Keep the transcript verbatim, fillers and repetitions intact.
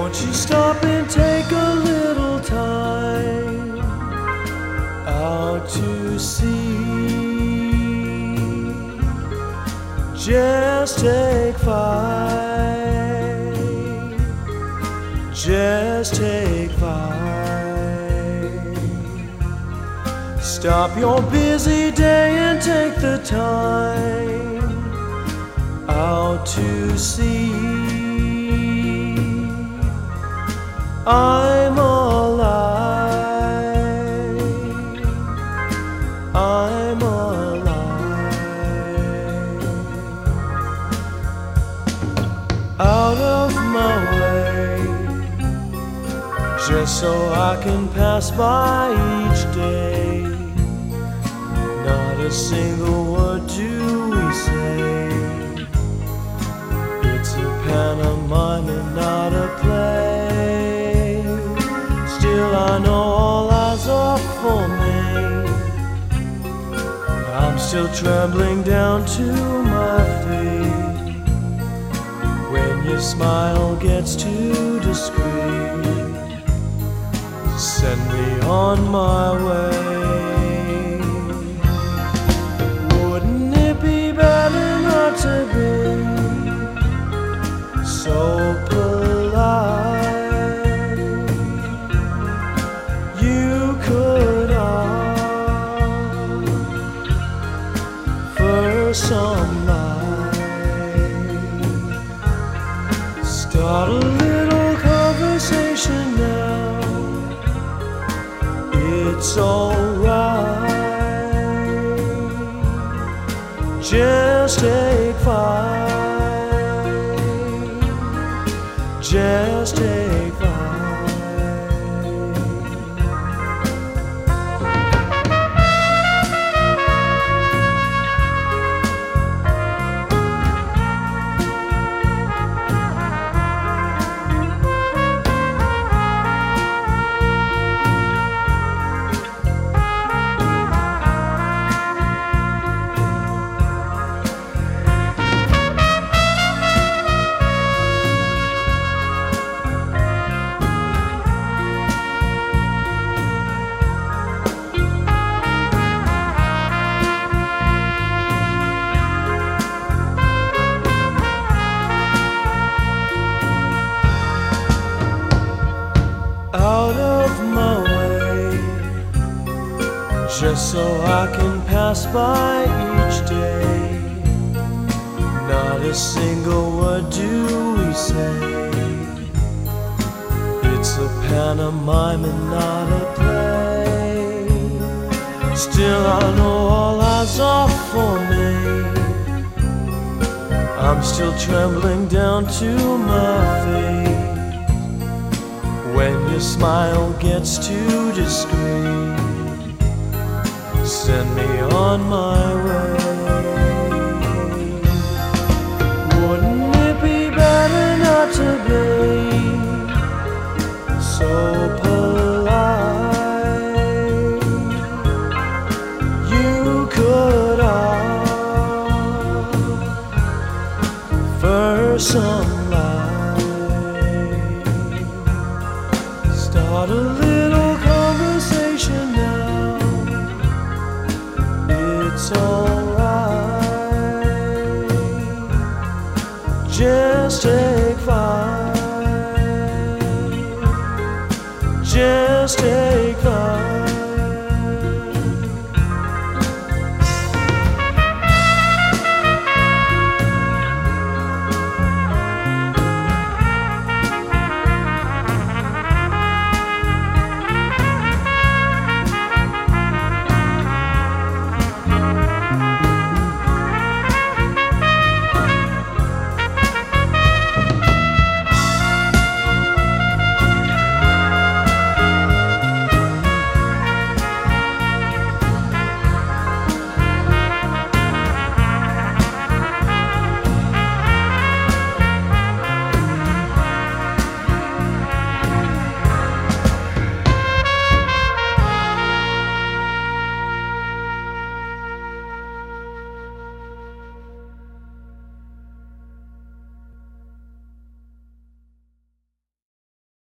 Won't you stop and take a little time out to sea? Just take five, just take five. Stop your busy day and take the time out to sea. I'm alive, I'm alive. Out of my way, just so I can pass by each day. Not a single word do we say. It's a pantomime and not a play. Still I know all eyes are for me. I'm still trembling down to my feet when your smile gets too discreet. Send me on my way. Wouldn't it be better not to be so polite? You could offer some light. Start a little conversation now. It's alright. Just take five, just take five. Out of my way, just so I can pass by each day. Not a single word do we say. It's a pantomime and not a play. Still I know all eyes are for me. I'm still trembling down to my feet when your smile gets too discreet. Send me on my way. Wouldn't it be better not to be so polite? You could offer some light. Start a little conversation now. It's alright. Just take five, just take five.